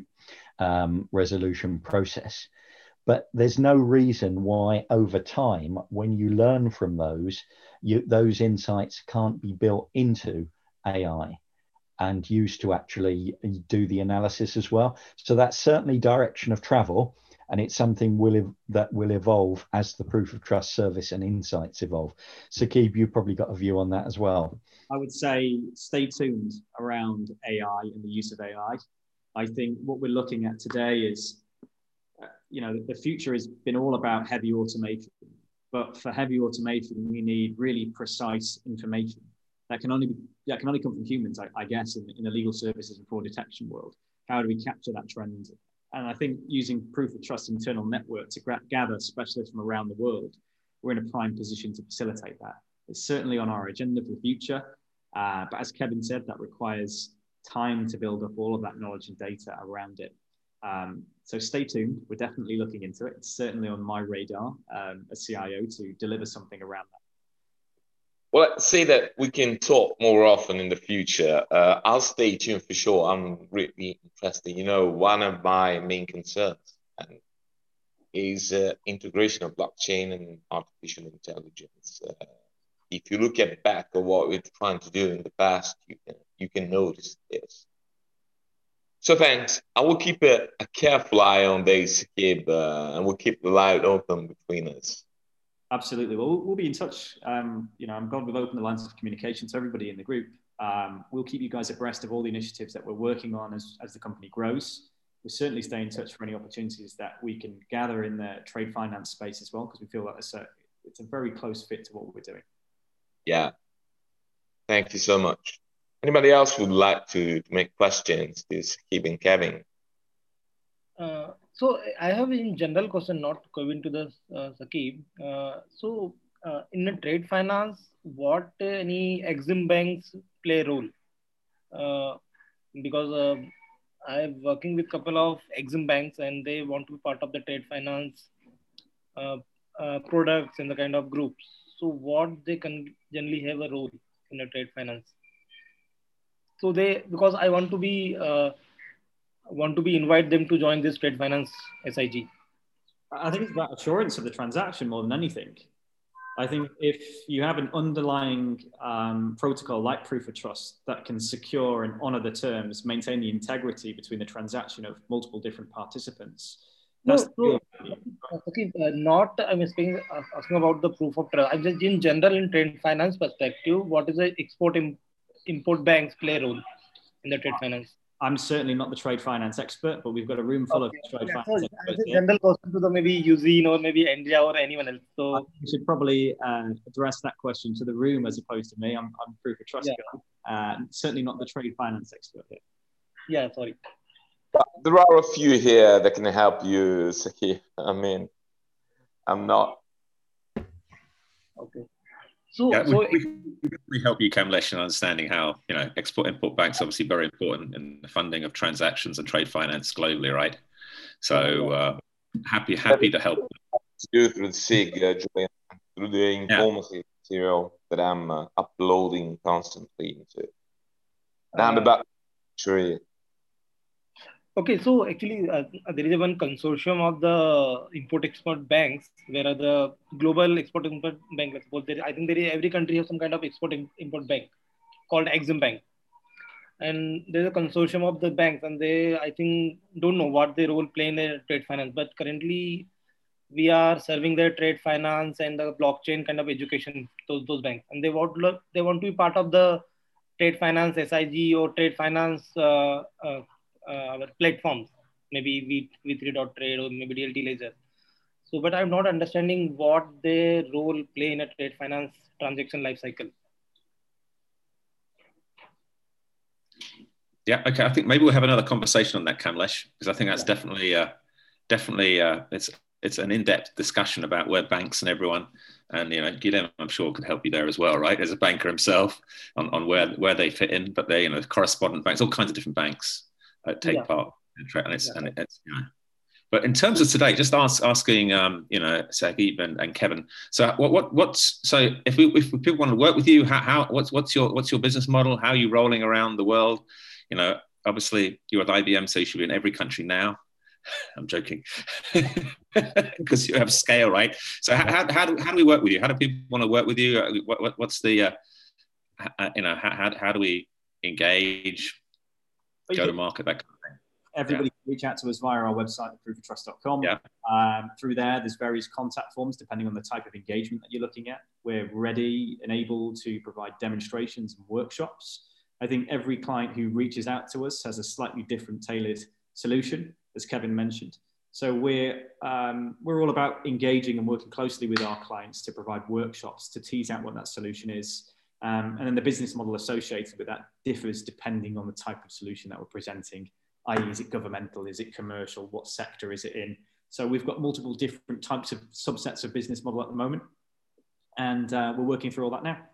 Speaker 3: um, resolution process. But there's no reason why over time, when you learn from those, you, those insights can't be built into A I and used to actually do the analysis as well. So that's certainly direction of travel, and it's something will that will evolve as the proof of trust service and insights evolve. Saqib, you've probably got a view on that as well.
Speaker 2: I would say stay tuned around A I and the use of A I. I think what we're looking at today is, uh, you know, the future has been all about heavy automation. But for heavy automation, we need really precise information that can only be, that can only come from humans, I, I guess, in, in the legal services and fraud detection world. How do we capture that trend? And I think using proof of trust internal network to gather specialists from around the world, we're in a prime position to facilitate that. It's certainly on our agenda for the future. Uh, but as Kevin said, that requires time to build up all of that knowledge and data around it. Um, so stay tuned. We're definitely looking into it. It's certainly on my radar um, as C I O to deliver something around that.
Speaker 1: Well, let's say that we can talk more often in the future. Uh, I'll stay tuned for sure. I'm really interested. You know, one of my main concerns is uh, integration of blockchain and artificial intelligence. Uh, if you look at back at what we're trying to do in the past, you can, you can notice this. So thanks. I will keep a, a careful eye on this, Saqib, uh, and we'll keep the light open between us.
Speaker 2: Absolutely. Well, we'll, we'll be in touch. Um, you know, I'm glad we've opened the lines of communication to everybody in the group. Um, we'll keep you guys abreast of all the initiatives that we're working on as, as the company grows. We'll certainly stay in touch for any opportunities that we can gather in the trade finance space as well, because we feel that it's a, it's a very close fit to what we're doing.
Speaker 1: Yeah. Thank you so much. Anybody else would like to, to make questions to Saqib and Kevin?
Speaker 4: Uh, so I have in general question, not going to the uh, Saqib. Uh, so uh, in the trade finance, what uh, any Exim banks play a role? Uh, because uh, I'm working with a couple of Exim banks and they want to be part of the trade finance uh, uh, products and the kind of groups. So what they can generally have a role in a trade finance. So they, because I want to be, uh, want to be invite them to join this trade finance S I G.
Speaker 2: I think it's about assurance of the transaction more than anything. I think if you have an underlying um, protocol like proof of trust that can secure and honor the terms, maintain the integrity between the transaction of multiple different participants, that's
Speaker 4: no, so, okay, uh, not I'm speaking, uh, asking about the proof of trust. I'm just in general in trade finance perspective, what is the export im- import banks play role in the trade finance?
Speaker 2: I'm certainly not the trade finance expert, but we've got a room full
Speaker 4: Okay.
Speaker 2: of trade
Speaker 4: Yeah,
Speaker 2: finance
Speaker 4: so
Speaker 2: experts
Speaker 4: as a
Speaker 2: here.
Speaker 4: general question to the maybe Eugene or maybe Andrea or anyone else. So
Speaker 2: you should probably uh, address that question to the room as opposed to me. I'm, I'm proof of trust
Speaker 4: yeah.
Speaker 2: guy, uh, certainly not the trade finance expert here.
Speaker 4: Yeah, sorry.
Speaker 1: But there are a few here that can help you, Saki. I mean, I'm not.
Speaker 4: Okay. So,
Speaker 6: yeah,
Speaker 4: so
Speaker 6: we, we, we help you, Kamlesh, in understanding how, you know, export-import banks are obviously very important in the funding of transactions and trade finance globally, right? So uh, happy happy to help.
Speaker 1: Do through the S I G, uh, Julian, through the informative yeah. material that I'm uh, uploading constantly into. Now I'm about sure.
Speaker 4: Okay, so actually, uh, there is one consortium of the import-export banks, where are the global export-import bank. Let's suppose there, I think there is every country has some kind of export-import bank called Exim Bank, and there's a consortium of the banks, and they I think don't know what their role play in their trade finance, but currently we are serving their trade finance and the blockchain kind of education those those banks, and they want they want to be part of the trade finance S I G or trade finance uh, uh, uh, platforms, maybe v, v3.trade or maybe D L T Laser. So, but I'm not understanding what their role play in a trade finance transaction life cycle.
Speaker 6: Yeah, okay. I think maybe we'll have another conversation on that, Kamlesh, because I think that's yeah. definitely, uh, definitely, uh, it's it's an in-depth discussion about where banks and everyone, and you know, Guilherme, I'm sure, could help you there as well, right? As a banker himself, on, on where where they fit in, but they, you know, correspondent banks, all kinds of different banks uh, take yeah. part, and it's, yeah. and it's, you know. But in terms of today, just ask, asking, um, you know, Saqib and, and Kevin. So, what, what, what's so if we if people want to work with you, how, how what's what's your what's your business model? How are you rolling around the world? You know, obviously you're at I B M, so you should be in every country now. I'm joking, because you have scale, right? So, how, how do how do we work with you? How do people want to work with you? What, what what's the uh, you know how how do we engage, go to market, that kind of thing?
Speaker 2: Everybody yeah. can reach out to us via our website, proof of trust dot com.
Speaker 6: Yeah.
Speaker 2: Um, through there, there's various contact forms depending on the type of engagement that you're looking at. We're ready and able to provide demonstrations and workshops. I think every client who reaches out to us has a slightly different tailored solution, as Kevin mentioned. So we're, um, we're all about engaging and working closely with our clients to provide workshops to tease out what that solution is. Um, and then the business model associated with that differs depending on the type of solution that we're presenting. that is, is it governmental? Is it commercial? What sector is it in? So we've got multiple different types of subsets of business model at the moment. And uh, we're working through all that now.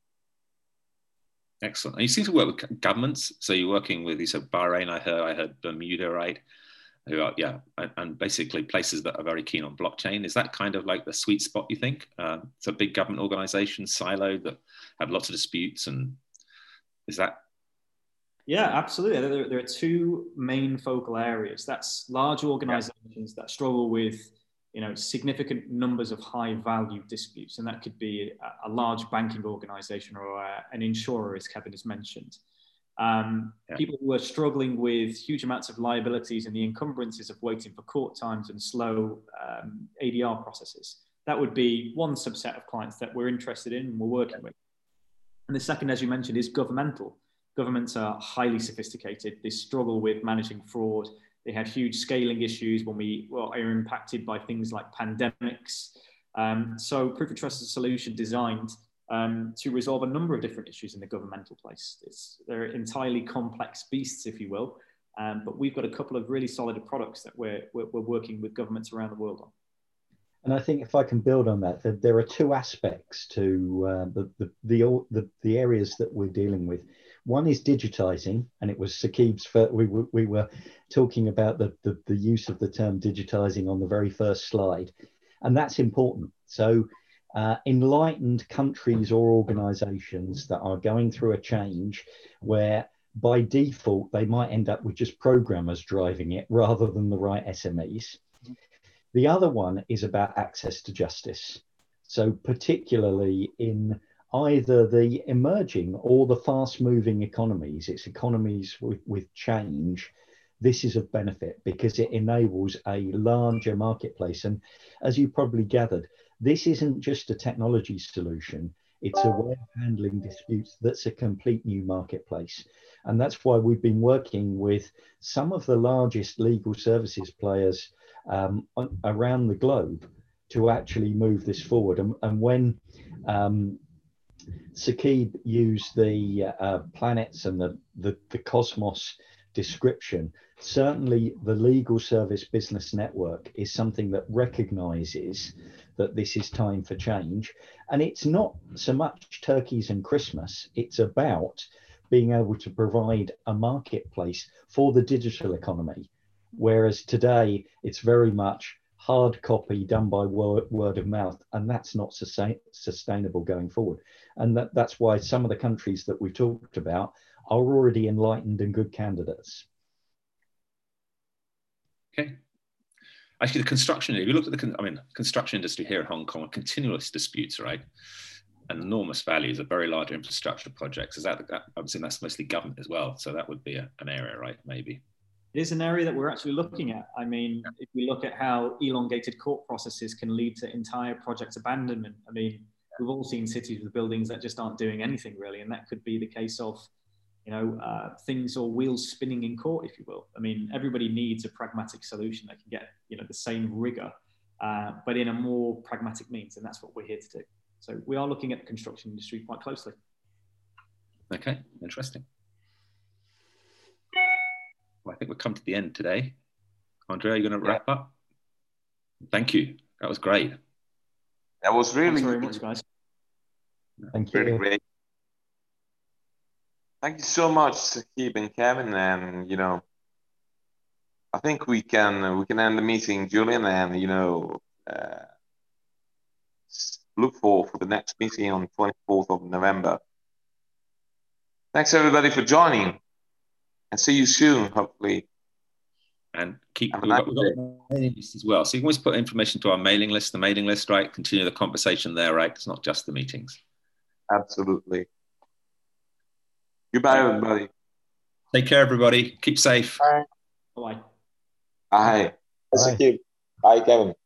Speaker 6: Excellent. And you seem to work with governments. So you're working with, you said Bahrain, I heard, I heard Bermuda, right? Who are, yeah, and, and basically places that are very keen on blockchain. Is that kind of like the sweet spot, you think? Uh, it's a big government organization, siloed, that have lots of disputes. And is that?
Speaker 2: Yeah, absolutely. There, there are two main focal areas. That's large organizations yeah. that struggle with, you know, significant numbers of high value disputes. And that could be a, a large banking organization or a, an insurer, as Kevin has mentioned. Um, yeah. People who are struggling with huge amounts of liabilities and the encumbrances of waiting for court times and slow um, A D R processes. That would be one subset of clients that we're interested in and we're working with. And the second, as you mentioned, is governmental. Governments are highly sophisticated. They struggle with managing fraud. They have huge scaling issues when we well, are impacted by things like pandemics. Um, so Proof of Trust is a solution designed um, to resolve a number of different issues in the governmental place. It's, they're entirely complex beasts, if you will, um, but we've got a couple of really solid products that we're, we're, we're working with governments around the world on.
Speaker 3: And I think if I can build on that, that there are two aspects to uh, the, the, the, the, the areas that we're dealing with. One is digitizing, and it was Saqib's first, we, we were talking about the, the, the use of the term digitizing on the very first slide, and that's important. So uh, enlightened countries or organizations that are going through a change where by default, they might end up with just programmers driving it rather than the right S M Es. The other one is about access to justice. So particularly in either the emerging or the fast-moving economies, it's economies with, with change, this is of benefit because it enables a larger marketplace. And as you probably gathered, this isn't just a technology solution, it's a way of handling disputes that's a complete new marketplace. And that's why we've been working with some of the largest legal services players um, on, around the globe to actually move this forward. And, and when um, Saqib used the uh, planets and the, the, the cosmos description, certainly the legal service business network is something that recognizes that this is time for change. And it's not so much turkeys and Christmas, it's about being able to provide a marketplace for the digital economy. Whereas today it's very much hard copy done by word, word of mouth, and that's not sustain, sustainable going forward. And that, that's why some of the countries that we talked about are already enlightened and good candidates.
Speaker 6: Okay. Actually, the construction, if you look at the, I mean, construction industry here in Hong Kong, continuous disputes, right? And enormous values of very large infrastructure projects. Is that, that I'm assuming that's mostly government as well. So that would be a, an area, right? Maybe.
Speaker 2: It is an area that we're actually looking at. I mean, if we look at how elongated court processes can lead to entire project abandonment, I mean, we've all seen cities with buildings that just aren't doing anything really. And that could be the case of, you know, uh, things or wheels spinning in court, if you will. I mean, everybody needs a pragmatic solution that can get, you know, the same rigor, uh, but in a more pragmatic means. And that's what we're here to do. So we are looking at the construction industry quite closely.
Speaker 6: Okay, interesting. Well, I think we've come to the end today. Andrea, are you going to wrap up? Thank you. That was great.
Speaker 1: That was really
Speaker 2: Thanks very much, guys.
Speaker 3: Thank you.
Speaker 1: Really great. Thank you so much, Saqib and Kevin. And you know, I think we can we can end the meeting, Julian, and you know, uh, look for for the next meeting on twenty-fourth of November. Thanks everybody for joining, and see you soon, hopefully.
Speaker 6: And keep we've got, we've got a mailing list as well, so you can always put information to our mailing list. The mailing list, right? Continue the conversation there, right? It's not just the meetings.
Speaker 1: Absolutely. Goodbye, everybody.
Speaker 6: Take care, everybody. Keep safe.
Speaker 1: Bye.
Speaker 2: Bye.
Speaker 1: Bye. Bye. Bye, Kevin.